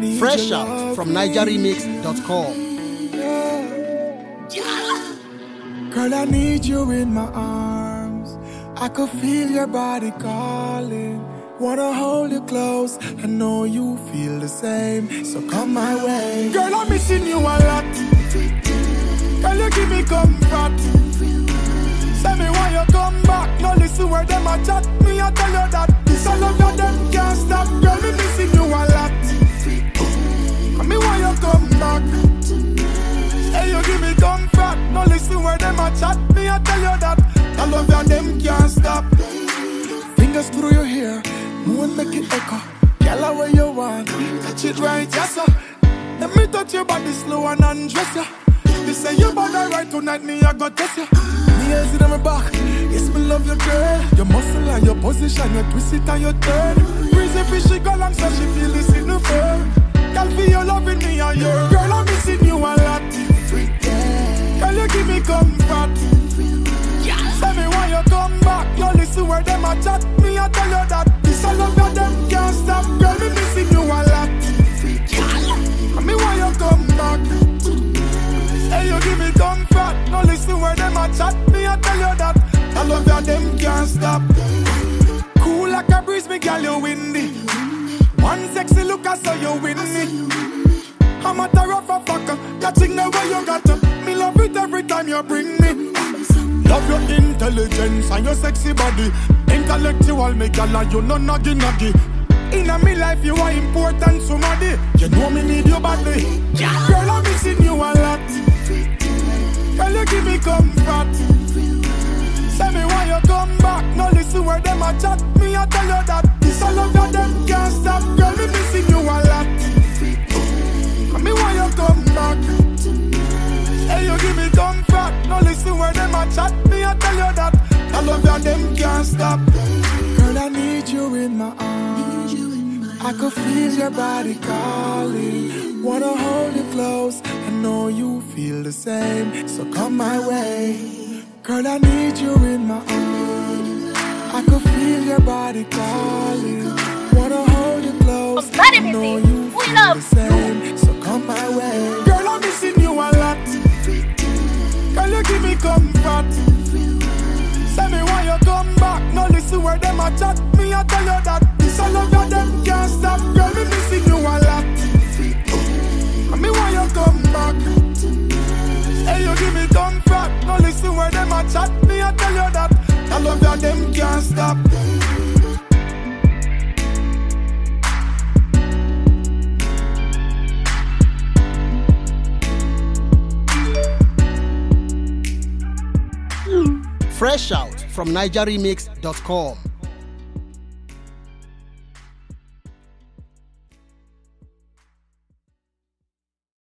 need Fresh your out love. from NigerRemix.com. Girl, I need you in my arms. I could feel your body calling. Wanna hold you close. I know you feel the same, so come my way. Girl, I'm missing you a lot. Girl, you give me comfort. Say me why you come back. No listen where them a chat. Me I tell you that this all of them can't stop. Girl, me missing you a lot. And me why you come back. Hey, you give me comfort. No listen where them a chat. Me I tell you that all of them can't stop. Fingers through your hair, moon make it echo. Girl, where you want, touch it right, yes sir. Let me touch your body slow and undress ya. You say you body right tonight, me I got test ya. Me hands in my back, yes me love your girl. Your muscle and your position, you twist it and you turn. Breezy fishy girl and so she feel this in the fur. Girl, feel you loving me and your girl, I'm missing you a lot. Girl, you give me comfort. Tell me why you come back. You listen where them a chat. Me I tell you that this all of them can't stop. Girl, me missing you a lot. And me why you come back. Hey, you give me comfort. No listen where them a chat. Me I tell you that all of them can't stop. Cool like a breeze, me girl, you windy. One sexy look, I saw you win me. I'm a terror for fucker. Catching the way you got to. Me love it every time you bring me. Love your intelligence and your sexy body. Intellectual, me girl, and you no naggy. Inna me life, you are important, somebody. You know me need your body. Girl, I'm missing you a lot. Girl, you give me comfort. Say me why you come back. No listen where them a chat. Me I tell you that this all of them can't stop. Girl, me missing you a lot. And me why you come back. Hey, you give me comfort. No listen where them a chat. Me I tell you that all of them can't stop. Girl, I need you in my arms. I could feel your body calling. Wanna hold you close. I know you feel the same, so come my way. Girl, I need you in my arms. I could feel your body calling. Wanna hold you close. I know you feel the same, so come my way. Girl, I'm missing you a lot. Girl, you give me comfort. Say me why you come back. No listen where them a chat. Me I tell you that this all of them can't stop. Girl, me missing you a lot. And me why you come back. Hey, you give me comfort. No listen where them a chat. Me I tell you that all of them can't stop. Fresh out from NigerRemix.com.